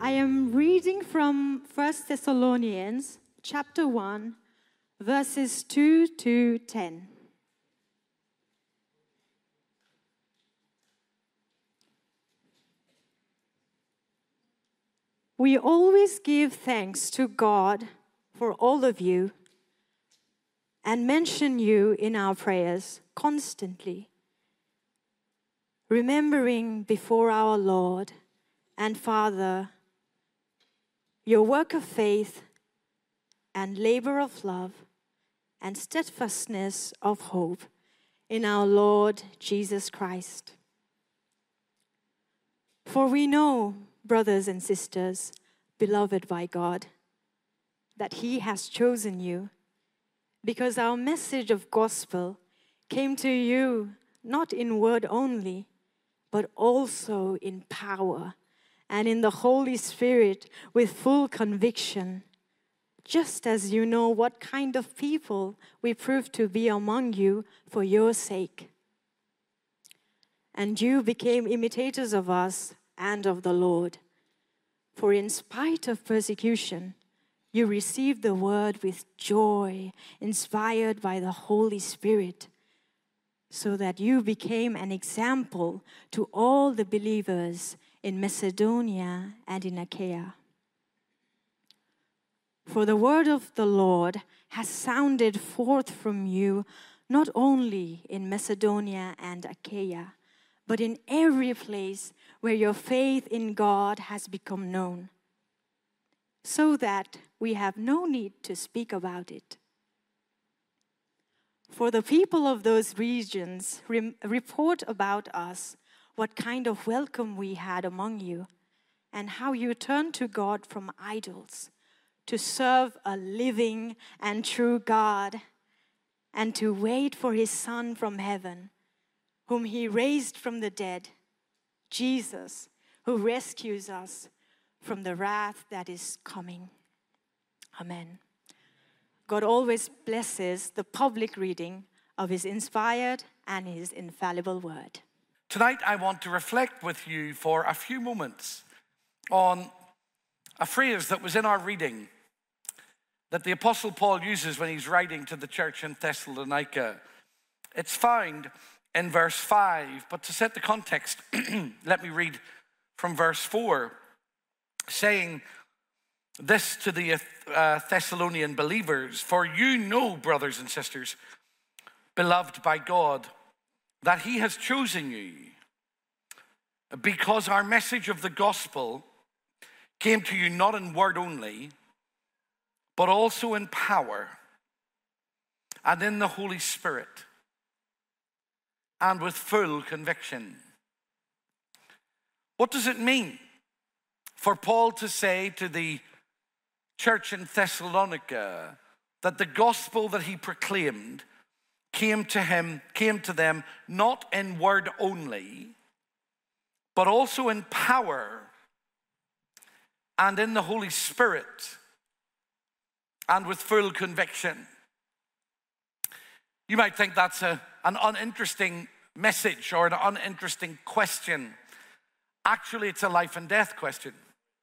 I am reading from 1 Thessalonians chapter 1, verses 2 to 10. We always give thanks to God for all of you and mention you in our prayers constantly, remembering before our Lord and Father your work of faith and labor of love and steadfastness of hope in our Lord Jesus Christ. For we know, brothers and sisters, beloved by God, that He has chosen you, because our message of gospel came to you not in word only, but also in power and in the Holy Spirit with full conviction, just as you know what kind of people we proved to be among you for your sake. And you became imitators of us and of the Lord. For in spite of persecution, you received the word with joy, inspired by the Holy Spirit, so that you became an example to all the believers in Macedonia and in Achaia. For the word of the Lord has sounded forth from you, not only in Macedonia and Achaia, but in every place where your faith in God has become known, so that we have no need to speak about it. For the people of those regions report about us what kind of welcome we had among you, and how you turned to God from idols to serve a living and true God, and to wait for His Son from heaven, whom He raised from the dead, Jesus, who rescues us from the wrath that is coming. Amen. God always blesses the public reading of His inspired and His infallible word. Tonight I want to reflect with you for a few moments on a phrase that was in our reading that the Apostle Paul uses when he's writing to the church in Thessalonica. It's found in verse 5, but to set the context, let me read from verse 4, saying this to the Thessalonian believers: "For you know, brothers and sisters, beloved by God, that He has chosen you, because our message of the gospel came to you not in word only, but also in power and in the Holy Spirit and with full conviction." What does it mean for Paul to say to the church in Thessalonica that the gospel that he proclaimed came to them not in word only, but also in power and in the Holy Spirit and with full conviction? You might think that's an uninteresting message or an uninteresting question. Actually, it's a life and death question.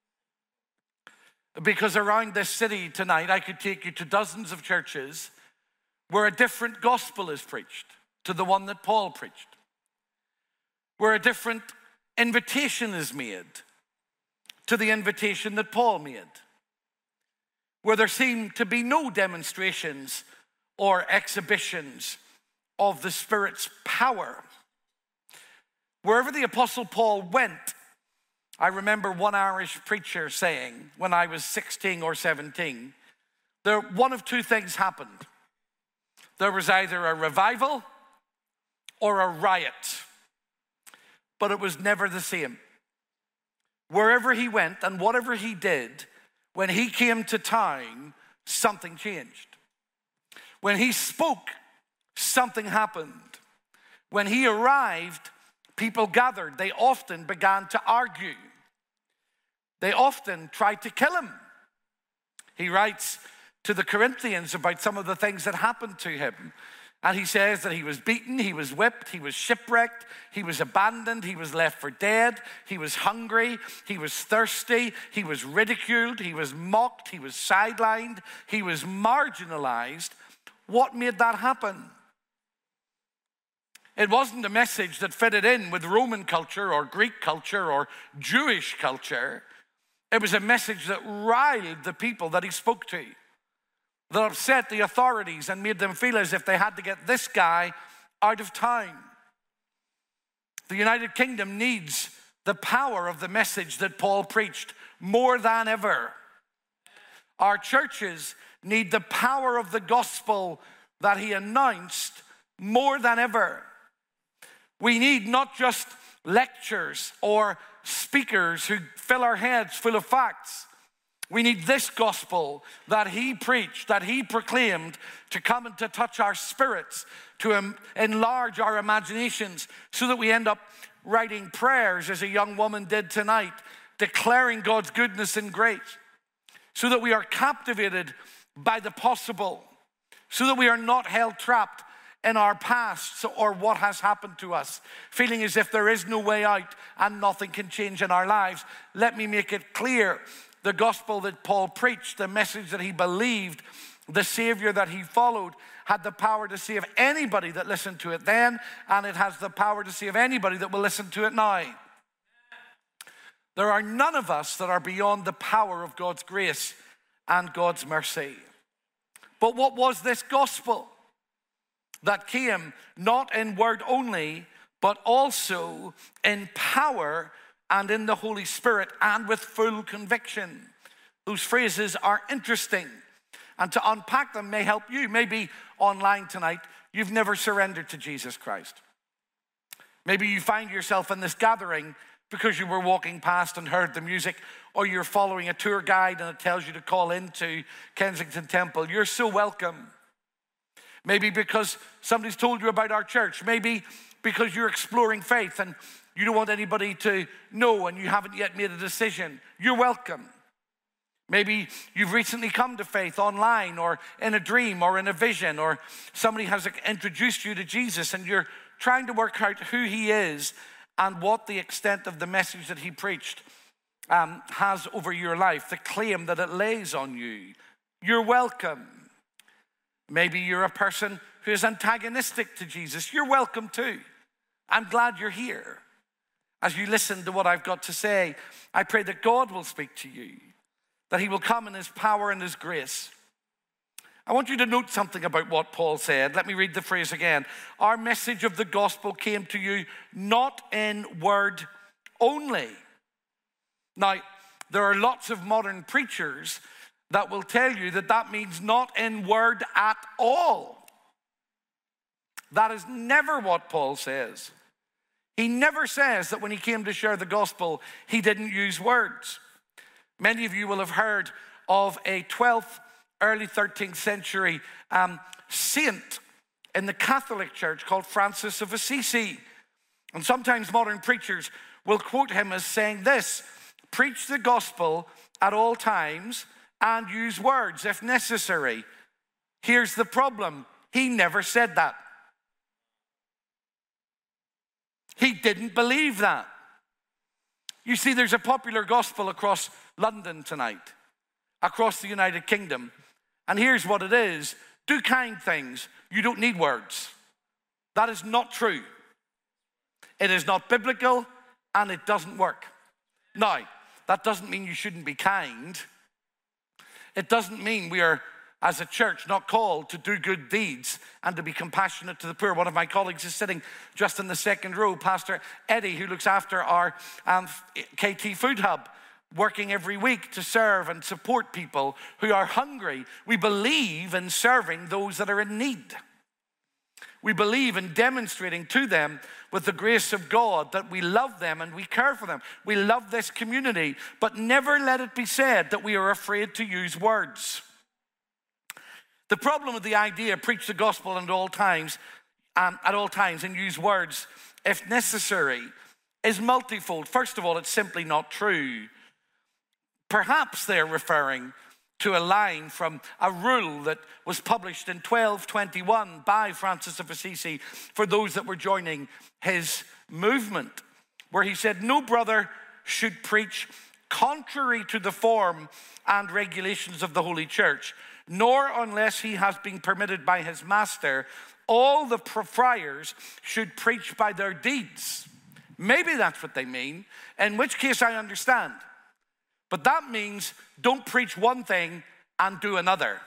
Because around this city tonight, I could take you to dozens of churches where a different gospel is preached to the one that Paul preached, where a different invitation is made to the invitation that Paul made, where there seem to be no demonstrations or exhibitions of the Spirit's power. Wherever the Apostle Paul went, I remember one Irish preacher saying when I was 16 or 17, one of two things happened. There was either a revival or a riot, but it was never the same. Wherever he went and whatever he did, when he came to town, something changed. When he spoke, something happened. When he arrived, people gathered. They often began to argue. They often tried to kill him. He writes to the Corinthians about some of the things that happened to him And he says that he was beaten, he was whipped, he was shipwrecked, he was abandoned, he was left for dead, he was hungry, he was thirsty, he was ridiculed, he was mocked, he was sidelined, he was marginalized. What made that happen? It wasn't a message that fitted in with Roman culture or Greek culture or Jewish culture. It was a message that riled the people that he spoke to, that upset the authorities and made them feel as if they had to get this guy out of town. The United Kingdom needs the power of the message that Paul preached more than ever. Our churches need the power of the gospel that he announced more than ever. We need not just lectures or speakers who fill our heads full of facts. We need this gospel that he preached, that he proclaimed, to come and to touch our spirits, to enlarge our imaginations, so that we end up writing prayers as a young woman did tonight, declaring God's goodness and grace, so that we are captivated by the possible, so that we are not held trapped in our past or what has happened to us, feeling as if there is no way out and nothing can change in our lives. Let me make it clear. The gospel that Paul preached, the message that he believed, the Savior that he followed, had the power to save anybody that listened to it then, and it has the power to save anybody that will listen to it now. There are none of us that are beyond the power of God's grace and God's mercy. But what was this gospel that came not in word only, but also in power and in the Holy Spirit and with full conviction? Those phrases are interesting, and to unpack them may help you. Maybe online tonight, you've never surrendered to Jesus Christ. Maybe you find yourself in this gathering because you were walking past and heard the music, or you're following a tour guide and it tells you to call into Kensington Temple. You're so welcome. Maybe because somebody's told you about our church. Maybe because you're exploring faith and you don't want anybody to know and you haven't yet made a decision. You're welcome. Maybe you've recently come to faith online or in a dream or in a vision, or somebody has introduced you to Jesus and you're trying to work out who he is and what the extent of the message that he preached has over your life, the claim that it lays on you. You're welcome. Maybe you're a person who is antagonistic to Jesus. You're welcome too. I'm glad you're here. As you listen to what I've got to say, I pray that God will speak to you, that he will come in his power and his grace. I want you to note something about what Paul said. Let me read the phrase again. Our message of the gospel came to you not in word only. Now, there are lots of modern preachers that will tell you that that means not in word at all. That is never what Paul says. He never says that when he came to share the gospel, he didn't use words. Many of you will have heard of a 12th, early 13th century saint in the Catholic Church called Francis of Assisi. And sometimes modern preachers will quote him as saying this: preach the gospel at all times and use words if necessary. Here's the problem. He never said that. He didn't believe that. You see, there's a popular gospel across London tonight, across the United Kingdom. And here's what it is. Do kind things. You don't need words. That is not true. It is not biblical, and it doesn't work. Now, that doesn't mean you shouldn't be kind. It doesn't mean we are, as a church, not called to do good deeds and to be compassionate to the poor. One of my colleagues is sitting just in the second row, Pastor Eddie, who looks after our KT Food Hub, working every week to serve and support people who are hungry. We believe in serving those that are in need. We believe in demonstrating to them with the grace of God that we love them and we care for them. We love this community, but never let it be said that we are afraid to use words. The problem with the idea, preach the gospel at all times and use words if necessary, is multifold. First of all, it's simply not true. Perhaps they're referring to a line from a rule that was published in 1221 by Francis of Assisi for those that were joining his movement, where he said, no brother should preach contrary to the form and regulations of the Holy Church, nor unless he has been permitted by his master. All the friars should preach by their deeds. Maybe that's what they mean, in which case I understand. But that means don't preach one thing and do another.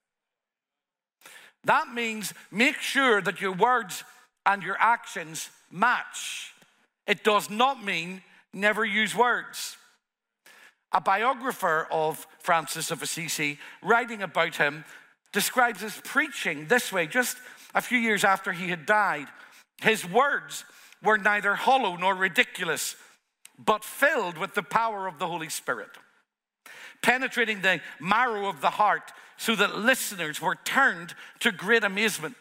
That means make sure that your words and your actions match. It does not mean never use words. A biographer of Francis of Assisi, writing about him, describes his preaching this way, just a few years after he had died. His words were neither hollow nor ridiculous, but filled with the power of the Holy Spirit, penetrating the marrow of the heart so that listeners were turned to great amazement.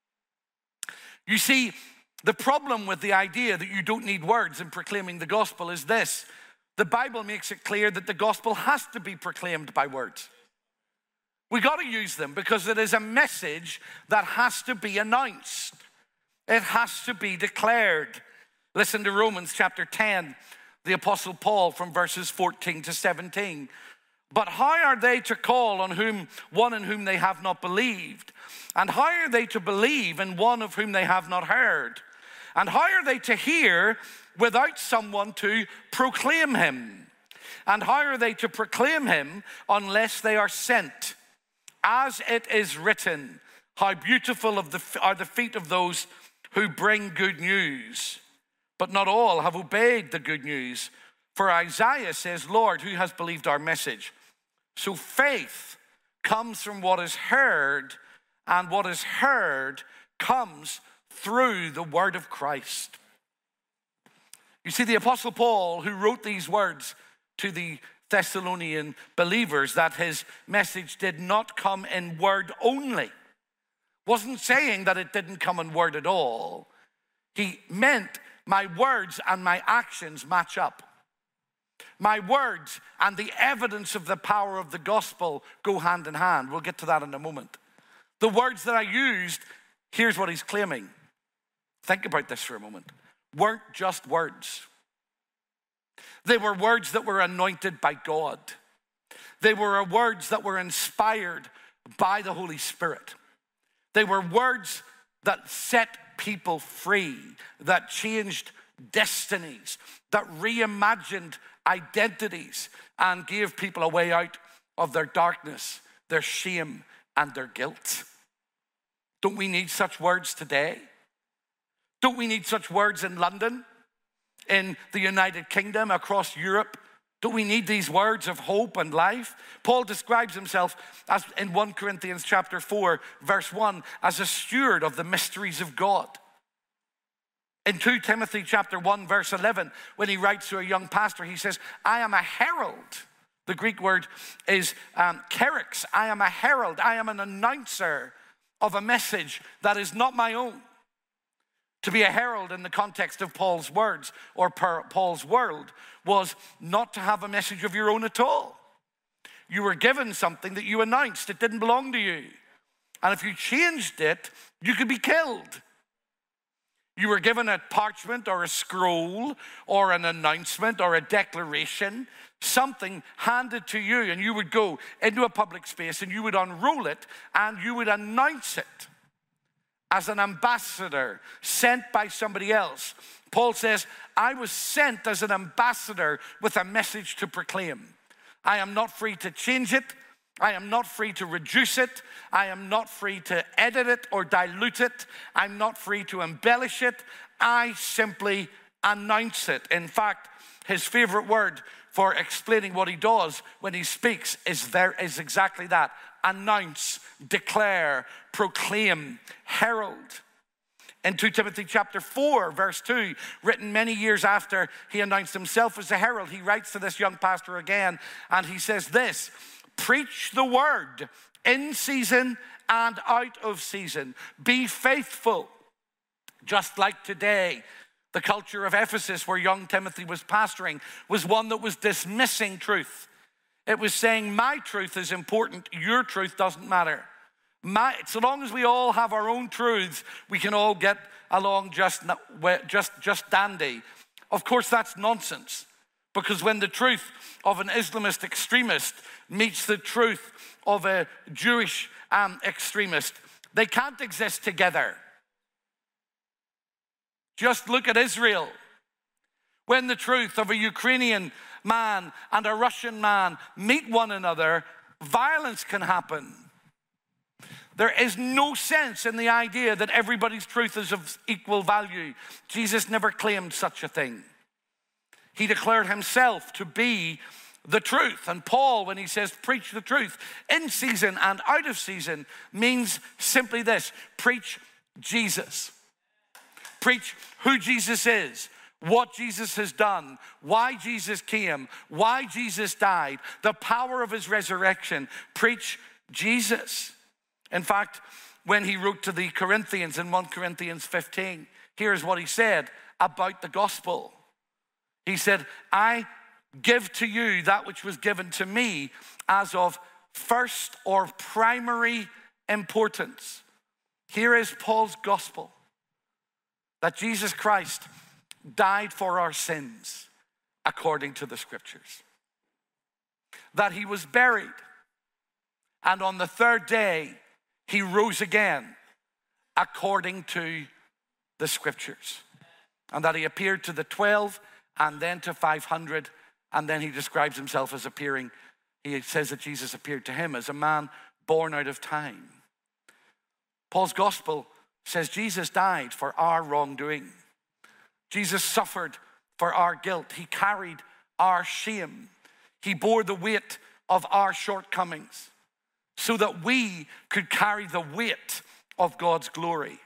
You see, the problem with the idea that you don't need words in proclaiming the gospel is this. The Bible makes it clear that the gospel has to be proclaimed by words. We got to use them because it is a message that has to be announced. It has to be declared. Listen to Romans chapter 10, the Apostle Paul from verses 14 to 17. But how are they to call on one in whom they have not believed? And how are they to believe in one of whom they have not heard? And how are they to hear without someone to proclaim him? And how are they to proclaim him unless they are sent? As it is written, how beautiful are the feet of those who bring good news. But not all have obeyed the good news. For Isaiah says, Lord, who has believed our message? So faith comes from what is heard, and what is heard comes through the word of Christ. You see, the Apostle Paul, who wrote these words to the Thessalonian believers, that his message did not come in word only, wasn't saying that it didn't come in word at all. He meant my words and my actions match up. My words and the evidence of the power of the gospel go hand in hand. We'll get to that in a moment. The words that I used, here's what he's claiming. Think about this for a moment. Weren't just words. They were words that were anointed by God. They were words that were inspired by the Holy Spirit. They were words that set people free, that changed destinies, that reimagined identities and gave people a way out of their darkness, their shame, and their guilt. Don't we need such words today? Don't we need such words in London, in the United Kingdom, across Europe? Don't we need these words of hope and life? Paul describes himself as in 1 Corinthians chapter 4, verse 1, as a steward of the mysteries of God. In 2 Timothy chapter 1, verse 11, when he writes to a young pastor, he says, I am a herald. The Greek word is kerix. I am a herald. I am an announcer of a message that is not my own. To be a herald in the context of Paul's words or Paul's world was not to have a message of your own at all. You were given something that you announced. It didn't belong to you. And if you changed it, you could be killed. You were given a parchment or a scroll or an announcement or a declaration, something handed to you, and you would go into a public space and you would unroll it and you would announce it as an ambassador sent by somebody else. Paul says, I was sent as an ambassador with a message to proclaim. I am not free to change it. I am not free to reduce it. I am not free to edit it or dilute it. I'm not free to embellish it. I simply announce it. In fact, his favorite word for explaining what he does when he speaks is exactly that. Announce, declare, proclaim, herald. In 2 Timothy chapter 4, verse 2, written many years after he announced himself as a herald, he writes to this young pastor again, and he says this, preach the word in season and out of season. Be faithful. Just like today, the culture of Ephesus, where young Timothy was pastoring, was one that was dismissing truth. It was saying my truth is important, your truth doesn't matter. So long as we all have our own truths, we can all get along just dandy. Of course, that's nonsense. Because when the truth of an Islamist extremist meets the truth of a Jewish extremist, they can't exist together. Just look at Israel. When the truth of a Ukrainian man and a Russian man meet one another, violence can happen. There is no sense in the idea that everybody's truth is of equal value. Jesus never claimed such a thing. He declared himself to be the truth. And Paul, when he says preach the truth in season and out of season, means simply this: preach Jesus. Preach who Jesus is, what Jesus has done, why Jesus came, why Jesus died, the power of his resurrection. Preach Jesus. In fact, when he wrote to the Corinthians in 1 Corinthians 15, here's what he said about the gospel. He said, I give to you that which was given to me as of first or primary importance. Here is Paul's gospel, that Jesus Christ died for our sins according to the scriptures, that he was buried, and on the third day he rose again according to the scriptures, and that he appeared to the 12 and then to 500, and then he describes himself as appearing. He says that Jesus appeared to him as a man born out of time. Paul's gospel says Jesus died for our wrongdoing. Jesus suffered for our guilt. He carried our shame. He bore the weight of our shortcomings so that we could carry the weight of God's glory.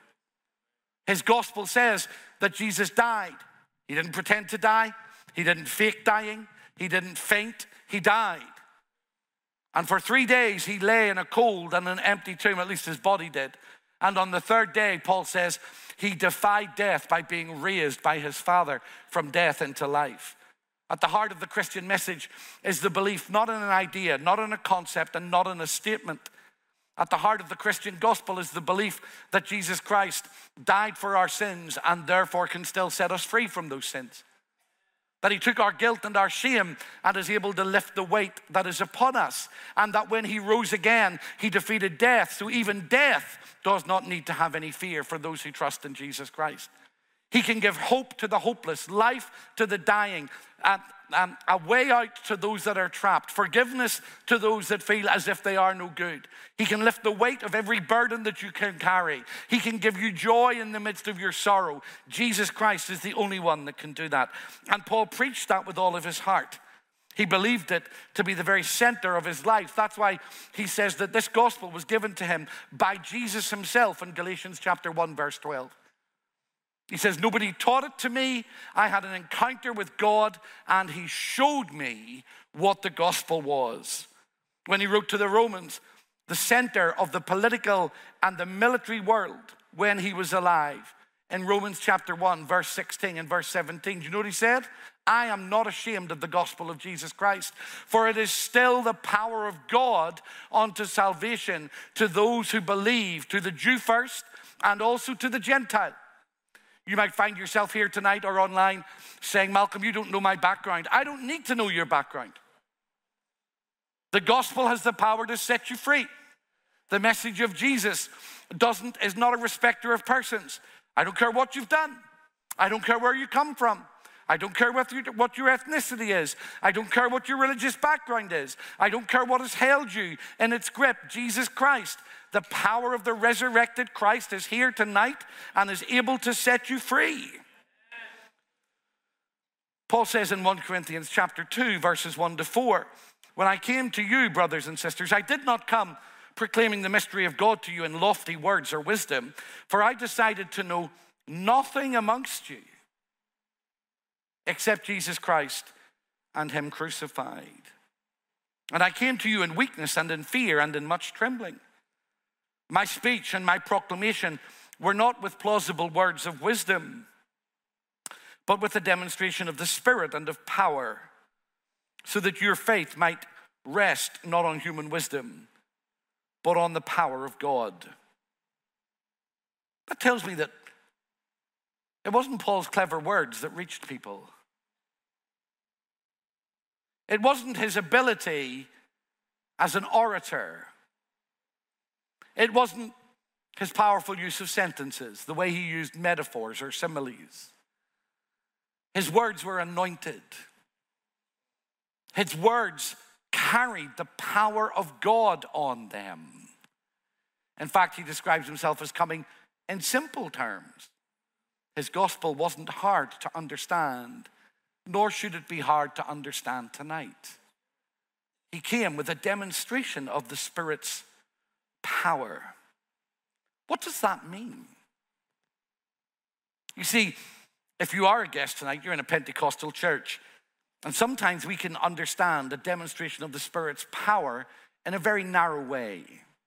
His gospel says that Jesus died. He didn't pretend to die. He didn't fake dying. He didn't faint. He died. And for 3 days he lay in a cold and an empty tomb, at least his body did. And on the third day, Paul says, he defied death by being raised by his Father from death into life. At the heart of the Christian message is the belief not in an idea, not in a concept, and not in a statement. At the heart of the Christian gospel is the belief that Jesus Christ died for our sins and therefore can still set us free from those sins. That he took our guilt and our shame and is able to lift the weight that is upon us. And that when he rose again, he defeated death. So even death does not need to have any fear for those who trust in Jesus Christ. He can give hope to the hopeless, life to the dying, a way out to those that are trapped, forgiveness to those that feel as if they are no good. He can lift the weight of every burden that you can carry. He can give you joy in the midst of your sorrow. Jesus Christ is the only one that can do that. And Paul preached that with all of his heart. He believed it to be the very center of his life. That's why he says that this gospel was given to him by Jesus himself in Galatians chapter 1, verse 12. He says, nobody taught it to me. I had an encounter with God, and he showed me what the gospel was. When he wrote to the Romans, the center of the political and the military world when he was alive, in Romans chapter 1, verse 16 and verse 17, do you know what he said? I am not ashamed of the gospel of Jesus Christ, for it is still the power of God unto salvation to those who believe, to the Jew first, and also to the Gentile. You might find yourself here tonight or online saying, Malcolm, you don't know my background. I don't need to know your background. The gospel has the power to set you free. The message of Jesus is not a respecter of persons. I don't care what you've done. I don't care where you come from. I don't care what your ethnicity is. I don't care what your religious background is. I don't care what has held you in its grip. Jesus Christ, the power of the resurrected Christ, is here tonight and is able to set you free. Paul says in 1 Corinthians chapter 2, verses 1 to 4, when I came to you, brothers and sisters, I did not come proclaiming the mystery of God to you in lofty words or wisdom, for I decided to know nothing amongst you except Jesus Christ and him crucified. And I came to you in weakness and in fear and in much trembling. My speech and my proclamation were not with plausible words of wisdom, but with a demonstration of the Spirit and of power, so that your faith might rest not on human wisdom, but on the power of God. That tells me that it wasn't Paul's clever words that reached people. It wasn't his ability as an orator. It wasn't his powerful use of sentences, the way he used metaphors or similes. His words were anointed. His words carried the power of God on them. In fact, he describes himself as coming in simple terms. His gospel wasn't hard to understand, nor should it be hard to understand tonight. He came with a demonstration of the Spirit's power. What does that mean? You see, if you are a guest tonight, you're in a Pentecostal church, and sometimes we can understand the demonstration of the Spirit's power in a very narrow way.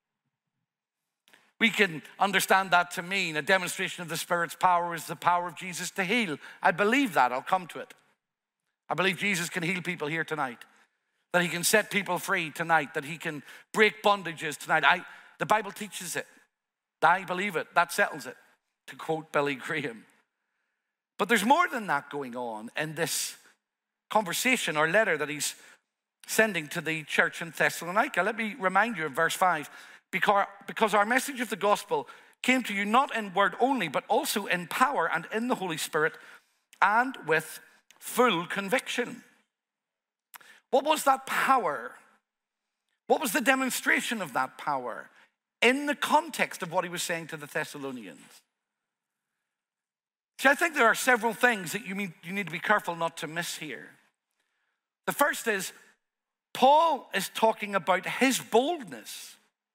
We can understand that to mean a demonstration of the Spirit's power is the power of Jesus to heal. I believe that. I'll come to it. I believe Jesus can heal people here tonight, that he can set people free tonight, that he can break bondages tonight. The Bible teaches it. I believe it. That settles it, to quote Billy Graham. But there's more than that going on in this conversation or letter that he's sending to the church in Thessalonica. Let me remind you of verse 5. Because our message of the gospel came to you not in word only, but also in power and in the Holy Spirit and with full conviction. What was that power? What was the demonstration of that power in the context of what he was saying to the Thessalonians? See, I think there are several things that you need to be careful not to miss here. The first is, Paul is talking about his boldness,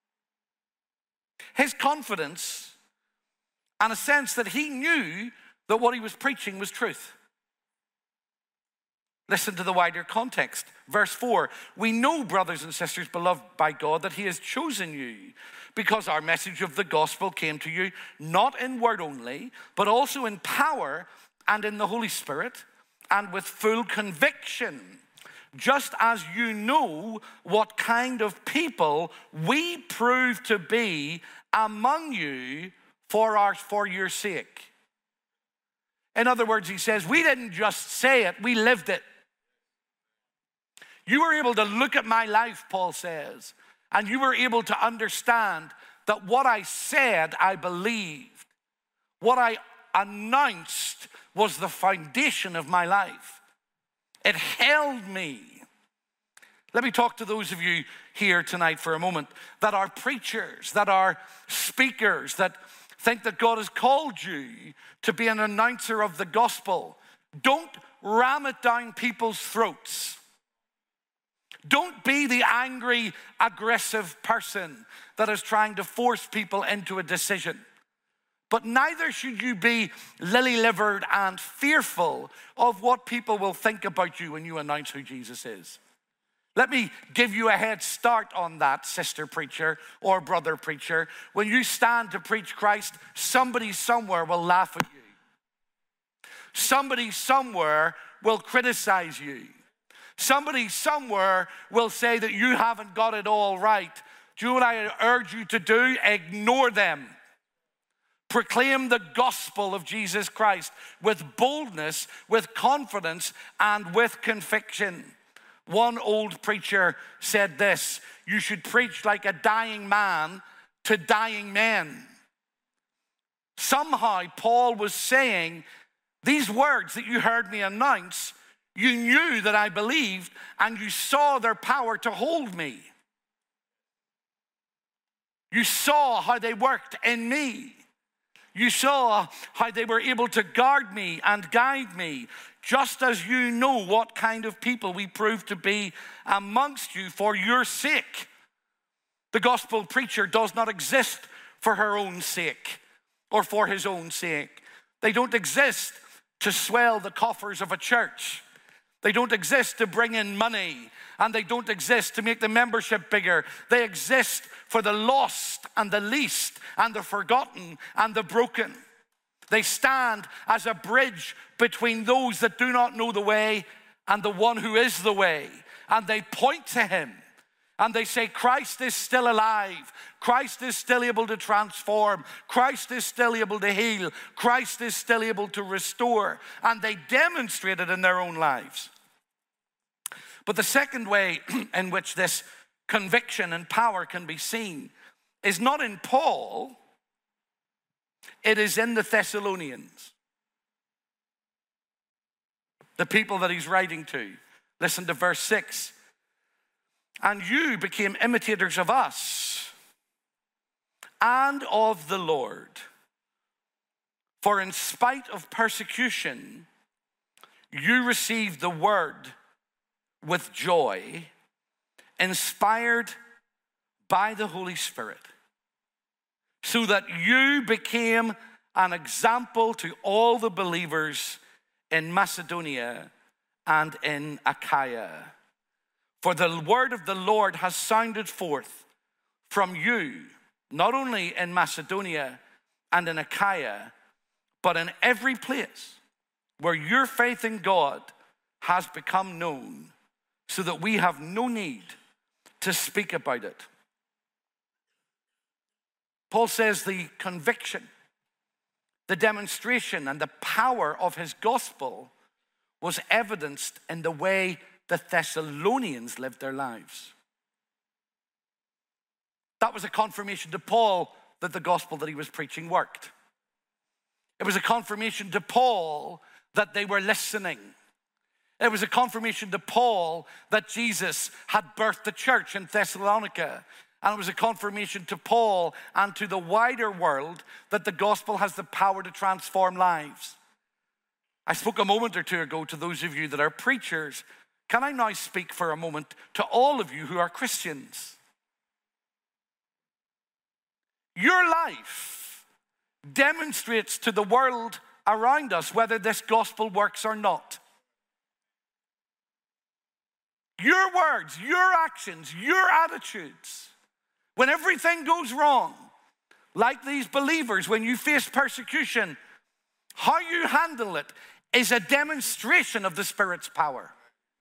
his confidence, and a sense that he knew that what he was preaching was truth. Listen to the wider context. Verse 4, we know, brothers and sisters, beloved by God, that he has chosen you because our message of the gospel came to you not in word only, but also in power and in the Holy Spirit and with full conviction, just as you know what kind of people we prove to be among you for your sake. In other words, he says, we didn't just say it, we lived it. You were able to look at my life, Paul says, and you were able to understand that what I said, I believed. What I announced was the foundation of my life. It held me. Let me talk to those of you here tonight for a moment that are preachers, that are speakers, that think that God has called you to be an announcer of the gospel. Don't ram it down people's throats. Don't be the angry, aggressive person that is trying to force people into a decision. But neither should you be lily-livered and fearful of what people will think about you when you announce who Jesus is. Let me give you a head start on that, sister preacher or brother preacher. When you stand to preach Christ, somebody somewhere will laugh at you. Somebody somewhere will criticize you. Somebody somewhere will say that you haven't got it all right. Do you know what I urge you to do? Ignore them. Proclaim the gospel of Jesus Christ with boldness, with confidence, and with conviction. One old preacher said this: you should preach like a dying man to dying men. Somehow Paul was saying, these words that you heard me announce, you knew that I believed, and you saw their power to hold me. You saw how they worked in me. You saw how they were able to guard me and guide me, just as you know what kind of people we prove to be amongst you for your sake. The gospel preacher does not exist for her own sake or for his own sake. They don't exist to swell the coffers of a church. They don't exist to bring in money, and they don't exist to make the membership bigger. They exist for the lost and the least and the forgotten and the broken. They stand as a bridge between those that do not know the way and the one who is the way. And they point to him and they say, Christ is still alive. Christ is still able to transform. Christ is still able to heal. Christ is still able to restore. And they demonstrate it in their own lives. But the second way in which this conviction and power can be seen is not in Paul, it is in the Thessalonians, the people that he's writing to. Listen to verse 6. And you became imitators of us and of the Lord. For in spite of persecution, you received the word with joy, inspired by the Holy Spirit, so that you became an example to all the believers in Macedonia and in Achaia. For the word of the Lord has sounded forth from you, not only in Macedonia and in Achaia, but in every place where your faith in God has become known, so that we have no need to speak about it. Paul says the conviction, the demonstration, and the power of his gospel was evidenced in the way the Thessalonians lived their lives. That was a confirmation to Paul that the gospel that he was preaching worked. It was a confirmation to Paul that they were listening. It was a confirmation to Paul that Jesus had birthed the church in Thessalonica. And it was a confirmation to Paul and to the wider world that the gospel has the power to transform lives. I spoke a moment or two ago to those of you that are preachers. Can I now speak for a moment to all of you who are Christians? Your life demonstrates to the world around us whether this gospel works or not. Your words, your actions, your attitudes, when everything goes wrong, like these believers, when you face persecution, how you handle it is a demonstration of the Spirit's power.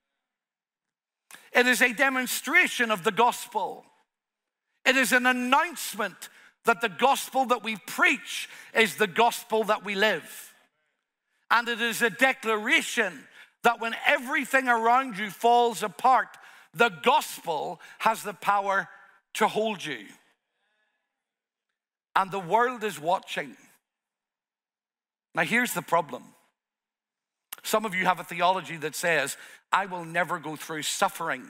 It is a demonstration of the gospel. It is an announcement that the gospel that we preach is the gospel that we live. And it is a declaration that when everything around you falls apart, the gospel has the power to hold you. And the world is watching. Now here's the problem. Some of you have a theology that says, I will never go through suffering.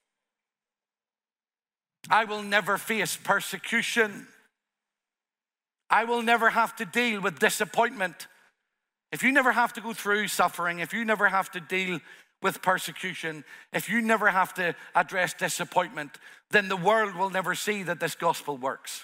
I will never face persecution. I will never have to deal with disappointment. If you never have to go through suffering, if you never have to deal with persecution, if you never have to address disappointment, then the world will never see that this gospel works.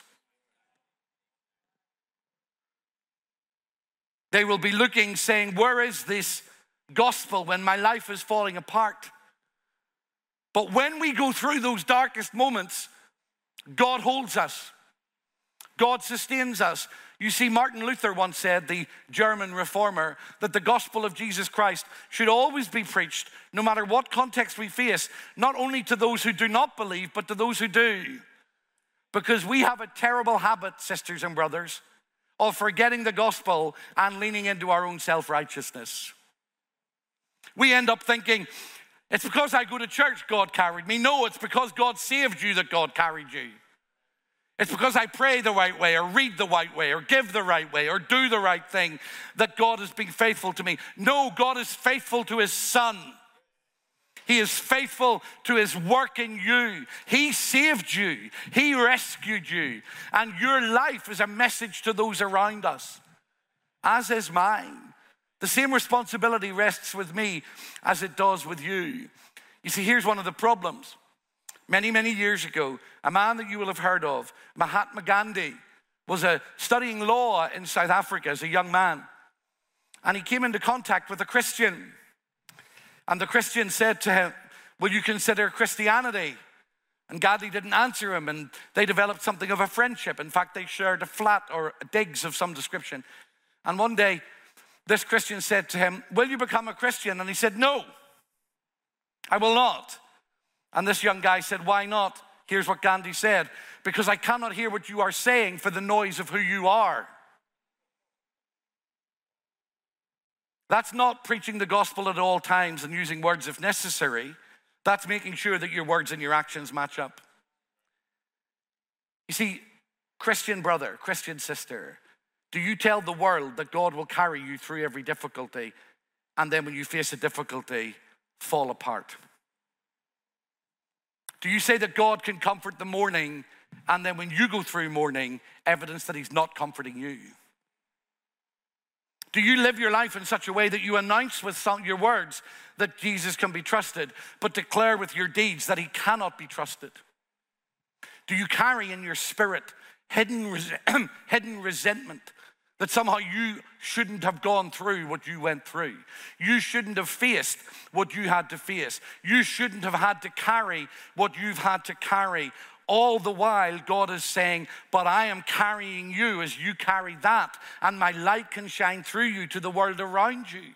They will be looking, saying, where is this gospel when my life is falling apart? But when we go through those darkest moments, God holds us. God sustains us. You see, Martin Luther once said, the German reformer, that the gospel of Jesus Christ should always be preached, no matter what context we face, not only to those who do not believe, but to those who do. Because we have a terrible habit, sisters and brothers, of forgetting the gospel and leaning into our own self-righteousness. We end up thinking, it's because I go to church God carried me. No, it's because God saved you that God carried you. It's because I pray the right way or read the right way or give the right way or do the right thing that God has been faithful to me. No, God is faithful to his Son. He is faithful to his work in you. He saved you. He rescued you. And your life is a message to those around us, as is mine. The same responsibility rests with me as it does with you. You see, here's one of the problems. Many, many years ago, a man that you will have heard of, Mahatma Gandhi, was studying law in South Africa as a young man. And he came into contact with a Christian. And the Christian said to him, will you consider Christianity? And Gandhi didn't answer him, and they developed something of a friendship. In fact, they shared a flat or digs of some description. And one day, this Christian said to him, will you become a Christian? And he said, no, I will not. And this young guy said, why not? Here's what Gandhi said: because I cannot hear what you are saying for the noise of who you are. That's not preaching the gospel at all times and using words if necessary. That's making sure that your words and your actions match up. You see, Christian brother, Christian sister, do you tell the world that God will carry you through every difficulty, and then when you face a difficulty, fall apart? Do you say that God can comfort the mourning, and then when you go through mourning, evidence that he's not comforting you? Do you live your life in such a way that you announce with your words that Jesus can be trusted, but declare with your deeds that he cannot be trusted? Do you carry in your spirit hidden resentment that somehow you shouldn't have gone through what you went through? You shouldn't have faced what you had to face. You shouldn't have had to carry what you've had to carry. All the while, God is saying, but I am carrying you as you carry that, and my light can shine through you to the world around you.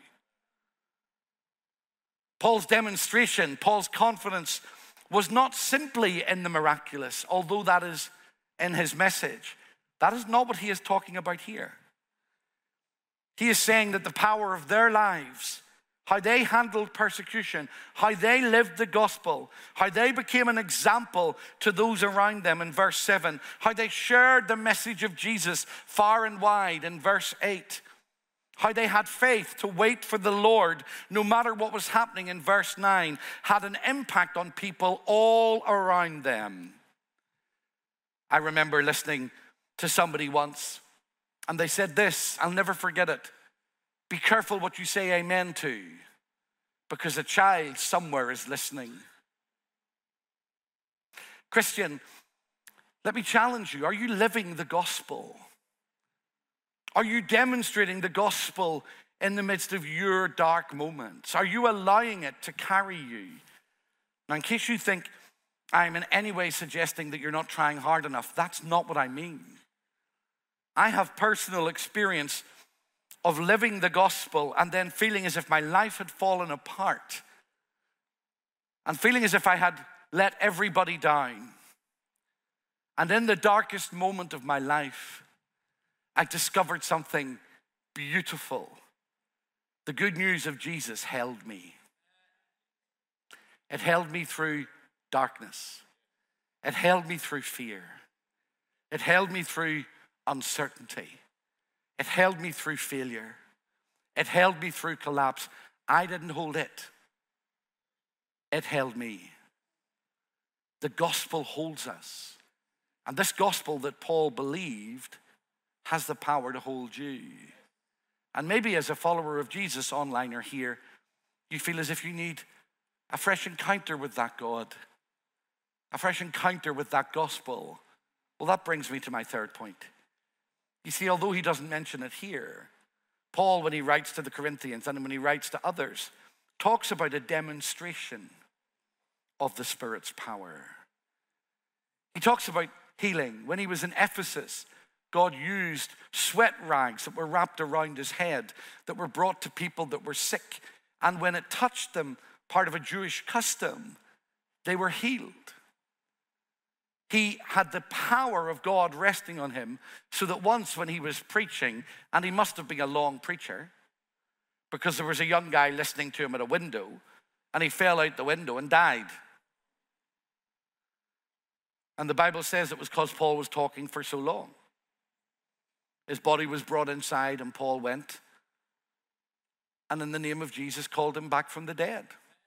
Paul's demonstration, Paul's confidence was not simply in the miraculous, although that is in his message. That is not what he is talking about here. He is saying that the power of their lives, how they handled persecution, how they lived the gospel, how they became an example to those around them in verse 7, how they shared the message of Jesus far and wide in verse 8, how they had faith to wait for the Lord no matter what was happening in verse 9, had an impact on people all around them. I remember listening to somebody once, and they said this, I'll never forget it: be careful what you say amen to, because a child somewhere is listening. Christian, let me challenge you. Are you living the gospel? Are you demonstrating the gospel in the midst of your dark moments? Are you allowing it to carry you? Now, in case you think I'm in any way suggesting that you're not trying hard enough, that's not what I mean. I have personal experience of living the gospel and then feeling as if my life had fallen apart and feeling as if I had let everybody down. And in the darkest moment of my life, I discovered something beautiful. The good news of Jesus held me. It held me through darkness. It held me through fear. It held me through uncertainty. It held me through failure. It held me through collapse. I didn't hold it. It held me. The gospel holds us. And this gospel that Paul believed has the power to hold you. And maybe as a follower of Jesus online or here, you feel as if you need a fresh encounter with that God, a fresh encounter with that gospel. Well, that brings me to my third point. You see, although he doesn't mention it here, Paul, when he writes to the Corinthians and when he writes to others, talks about a demonstration of the Spirit's power. He talks about healing. When he was in Ephesus, God used sweat rags that were wrapped around his head that were brought to people that were sick. And when it touched them, part of a Jewish custom, they were healed. He had the power of God resting on him so that once when he was preaching, and he must have been a long preacher because there was a young guy listening to him at a window and he fell out the window and died. And the Bible says it was because Paul was talking for so long. His body was brought inside and Paul went and in the name of Jesus called him back from the dead.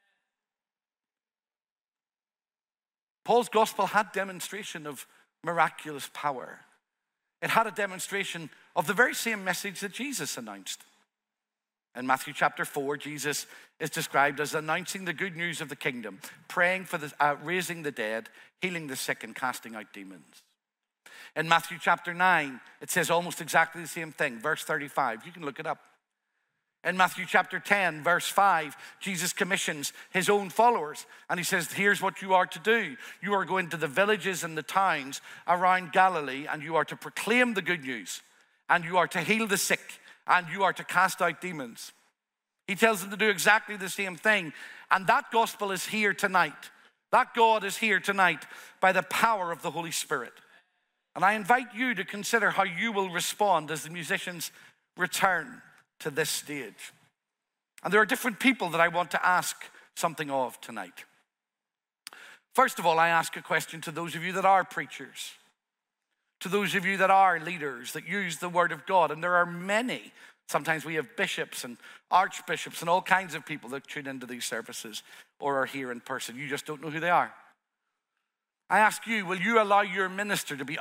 Paul's gospel had demonstration of miraculous power. It had a demonstration of the very same message that Jesus announced. In Matthew chapter 4, Jesus is described as announcing the good news of the kingdom, praying for raising the dead, healing the sick, and casting out demons. In Matthew chapter 9, it says almost exactly the same thing, verse 35. You can look it up. In Matthew chapter 10, verse 5, Jesus commissions his own followers. And he says, here's what you are to do. You are going to the villages and the towns around Galilee, and you are to proclaim the good news. And you are to heal the sick. And you are to cast out demons. He tells them to do exactly the same thing. And that gospel is here tonight. That God is here tonight by the power of the Holy Spirit. And I invite you to consider how you will respond as the musicians return to this stage. And there are different people that I want to ask something of tonight. First of all, I ask a question to those of you that are preachers, to those of you that are leaders, that use the word of God. And there are many. Sometimes we have bishops and archbishops and all kinds of people that tune into these services or are here in person. You just don't know who they are. I ask you, will you allow your ministry to be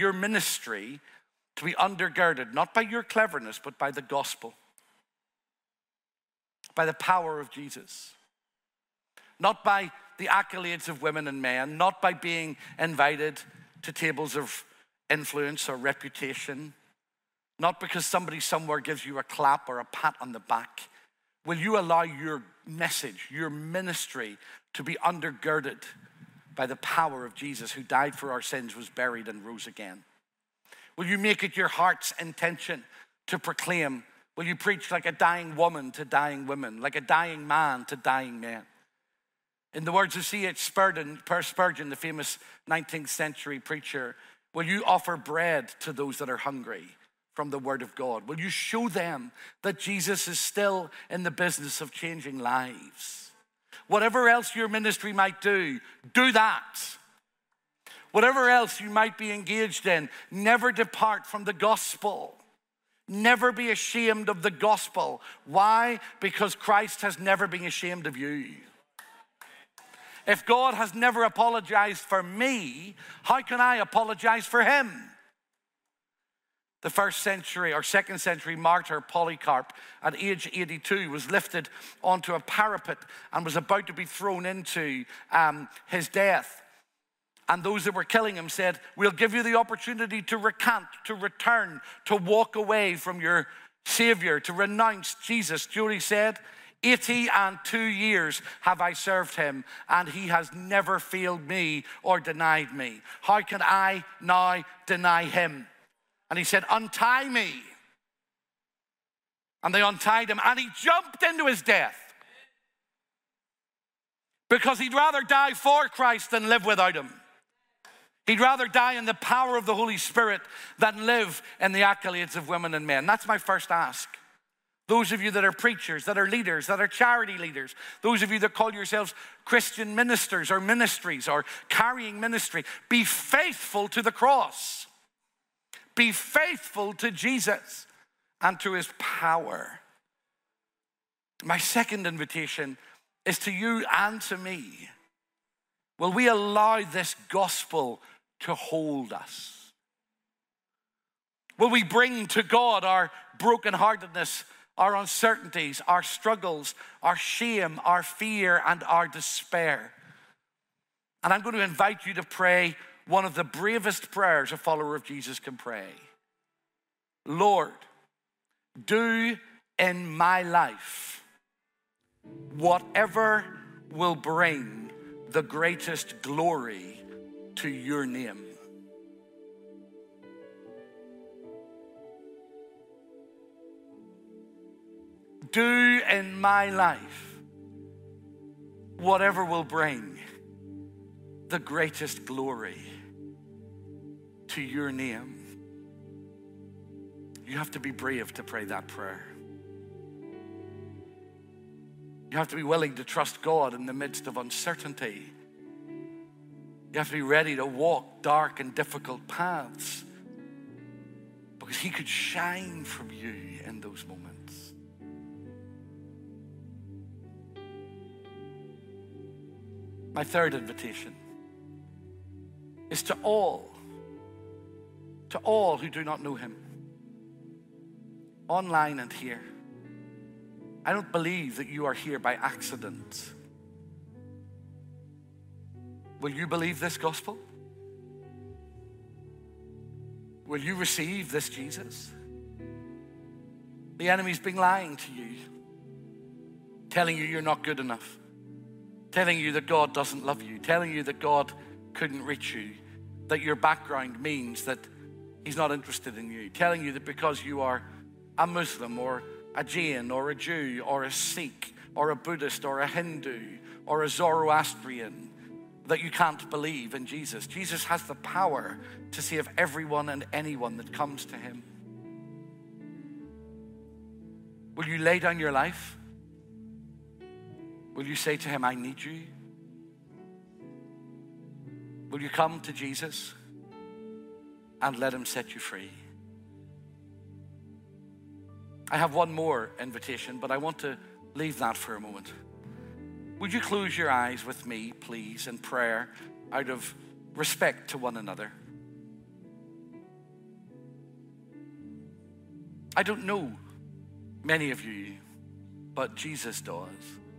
undergirded, not by your cleverness, but by the gospel, by the power of Jesus, not by the accolades of women and men, not by being invited to tables of influence or reputation, not because somebody somewhere gives you a clap or a pat on the back. Will you allow your message, your ministry, to be undergirded by the power of Jesus, who died for our sins, was buried, and rose again? Will you make it your heart's intention to proclaim? Will you preach like a dying woman to dying women, like a dying man to dying men? In the words of C.H. Spurgeon, the famous 19th century preacher, will you offer bread to those that are hungry from the word of God? Will you show them that Jesus is still in the business of changing lives? Whatever else your ministry might do that. Whatever else you might be engaged in, never depart from the gospel. Never be ashamed of the gospel. Why? Because Christ has never been ashamed of you. If God has never apologized for me, how can I apologize for him? The first century or second century martyr Polycarp, at age 82, was lifted onto a parapet and was about to be thrown into his death. And those that were killing him said, we'll give you the opportunity to recant, to return, to walk away from your Savior, to renounce Jesus. Julie said, 82 years have I served him, and he has never failed me or denied me. How can I now deny him? And he said, untie me. And they untied him, and he jumped into his death. Because he'd rather die for Christ than live without him. He'd rather die in the power of the Holy Spirit than live in the accolades of women and men. That's my first ask. Those of you that are preachers, that are leaders, that are charity leaders, those of you that call yourselves Christian ministers or ministries or carrying ministry, be faithful to the cross. Be faithful to Jesus and to his power. My second invitation is to you and to me. Will we allow this gospel to hold us? Will we bring to God our brokenheartedness, our uncertainties, our struggles, our shame, our fear, and our despair? And I'm going to invite you to pray one of the bravest prayers a follower of Jesus can pray. Lord, do in my life whatever will bring the greatest glory to your name. Do in my life whatever will bring the greatest glory to your name. You have to be brave to pray that prayer. You have to be willing to trust God in the midst of uncertainty. You have to be ready to walk dark and difficult paths because he could shine from you in those moments. My third invitation is to all who do not know him, online and here. I don't believe that you are here by accident. Will you believe this gospel? Will you receive this Jesus? The enemy's been lying to you, telling you you're not good enough, telling you that God doesn't love you, telling you that God couldn't reach you, that your background means that he's not interested in you, telling you that because you are a Muslim or a Jain or a Jew or a Sikh or a Buddhist or a Hindu or a Zoroastrian, that you can't believe in Jesus. Jesus has the power to save everyone and anyone that comes to him. Will you lay down your life? Will you say to him, I need you? Will you come to Jesus and let him set you free? I have one more invitation, but I want to leave that for a moment. Would you close your eyes with me, please, in prayer out of respect to one another? I don't know many of you, but Jesus does.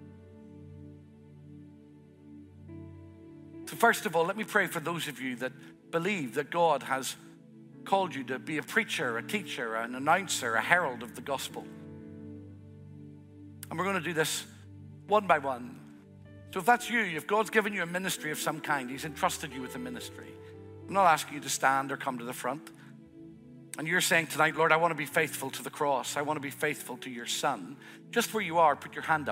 So first of all, let me pray for those of you that believe that God has called you to be a preacher, a teacher, an announcer, a herald of the gospel. And we're going to do this one by one. So if that's you, if God's given you a ministry of some kind, he's entrusted you with a ministry. I'm not asking you to stand or come to the front. And you're saying tonight, Lord, I want to be faithful to the cross. I want to be faithful to your Son. Just where you are, put your hand up.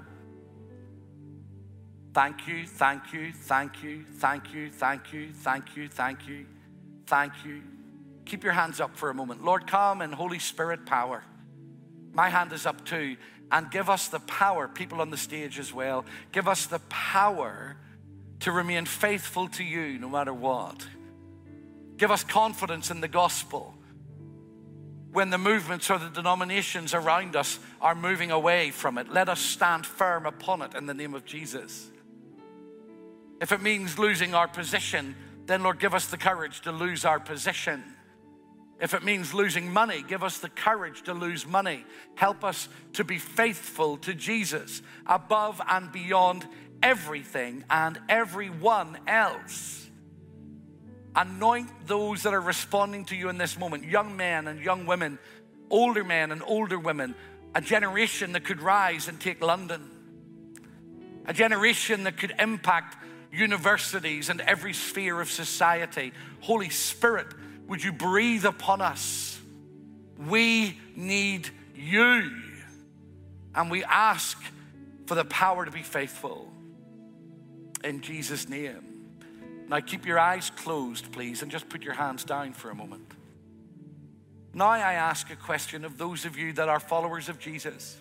Thank you, thank you, thank you, thank you, thank you, thank you, thank you, thank you. Keep your hands up for a moment. Lord, come in Holy Spirit power. My hand is up too. And give us the power, people on the stage as well, give us the power to remain faithful to you no matter what. Give us confidence in the gospel when the movements or the denominations around us are moving away from it. Let us stand firm upon it in the name of Jesus. If it means losing our position, then Lord, give us the courage to lose our position. If it means losing money, give us the courage to lose money. Help us to be faithful to Jesus above and beyond everything and everyone else. Anoint those that are responding to you in this moment, young men and young women, older men and older women, a generation that could rise and take London, a generation that could impact universities and every sphere of society. Holy Spirit, would you breathe upon us? We need you. And we ask for the power to be faithful. In Jesus' name. Now keep your eyes closed, please, and just put your hands down for a moment. Now I ask a question of those of you that are followers of Jesus.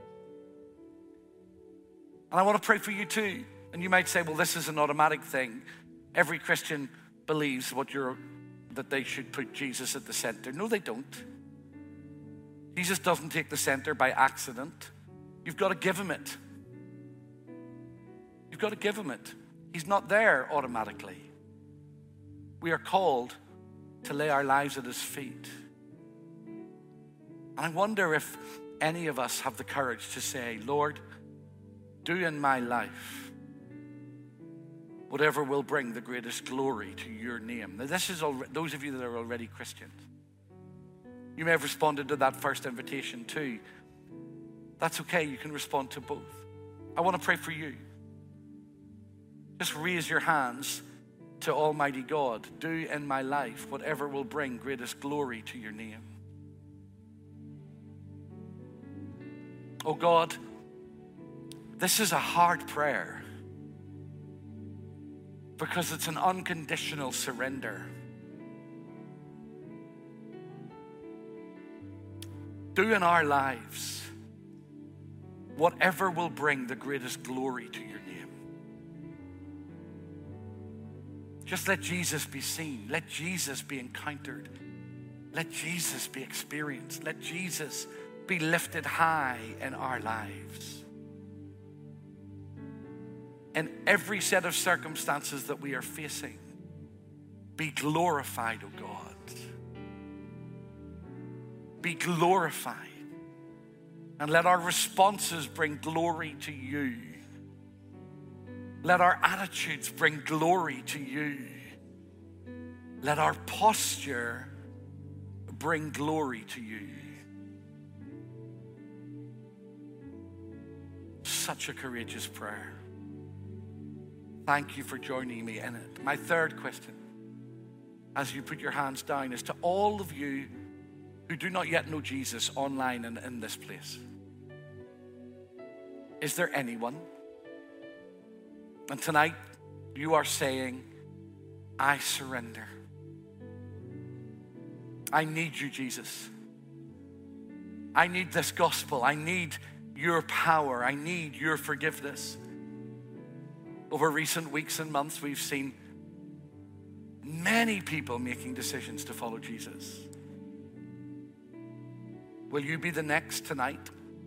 And I want to pray for you too. And you might say, well, this is an automatic thing. Every Christian believes that they should put Jesus at the center. No, they don't. Jesus doesn't take the center by accident. You've got to give him it. You've got to give him it. He's not there automatically. We are called to lay our lives at his feet. And I wonder if any of us have the courage to say, Lord, do in my life whatever will bring the greatest glory to your name. Now this is those of you that are already Christians. You may have responded to that first invitation too. That's okay, you can respond to both. I want to pray for you. Just raise your hands to Almighty God. Do in my life whatever will bring greatest glory to your name. Oh God, this is a hard prayer because it's an unconditional surrender. Do in our lives whatever will bring the greatest glory to your name. Just let Jesus be seen. Let Jesus be encountered. Let Jesus be experienced. Let Jesus be lifted high in our lives. In every set of circumstances that we are facing, be glorified, O God. Be glorified. And let our responses bring glory to you. Let our attitudes bring glory to you. Let our posture bring glory to you. Such a courageous prayer. Thank you for joining me in it. My third question, as you put your hands down, is to all of you who do not yet know Jesus online and in this place. Is there anyone? And tonight, you are saying, I surrender. I need you, Jesus. I need this gospel. I need your power. I need your forgiveness. Over recent weeks and months, we've seen many people making decisions to follow Jesus. Will you be the next tonight?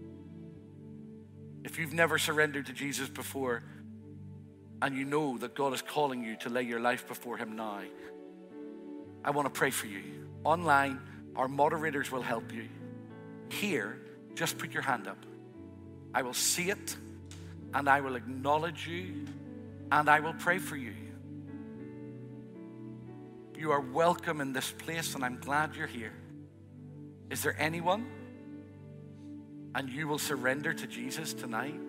If you've never surrendered to Jesus before and you know that God is calling you to lay your life before him now, I want to pray for you. Online, our moderators will help you. Here, just put your hand up. I will see it, and I will acknowledge you, and I will pray for you. You are welcome in this place, and I'm glad you're here. Is there anyone? And you will surrender to Jesus tonight?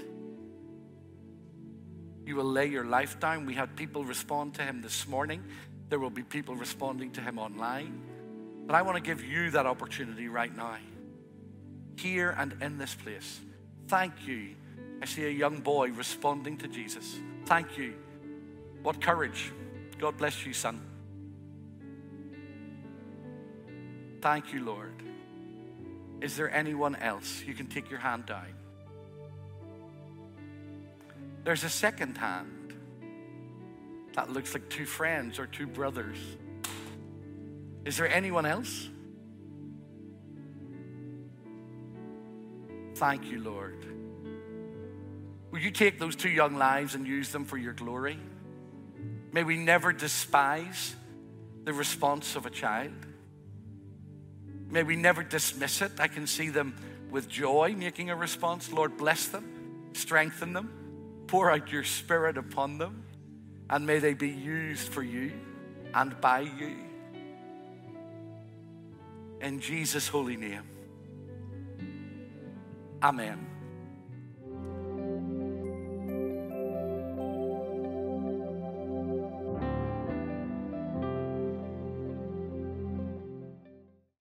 You will lay your life down. We had people respond to him this morning. There will be people responding to him online. But I want to give you that opportunity right now, here and in this place. Thank you. I see a young boy responding to Jesus. Thank you. What courage. God bless you, son. Thank you, Lord. Is there anyone else? You can take your hand down. There's a second hand. That looks like two friends or two brothers. Is there anyone else? Thank you, Lord. Will you take those two young lives and use them for your glory? May we never despise the response of a child. May we never dismiss it. I can see them with joy making a response. Lord, bless them, strengthen them, pour out your Spirit upon them, and may they be used for you and by you. In Jesus' holy name. Amen.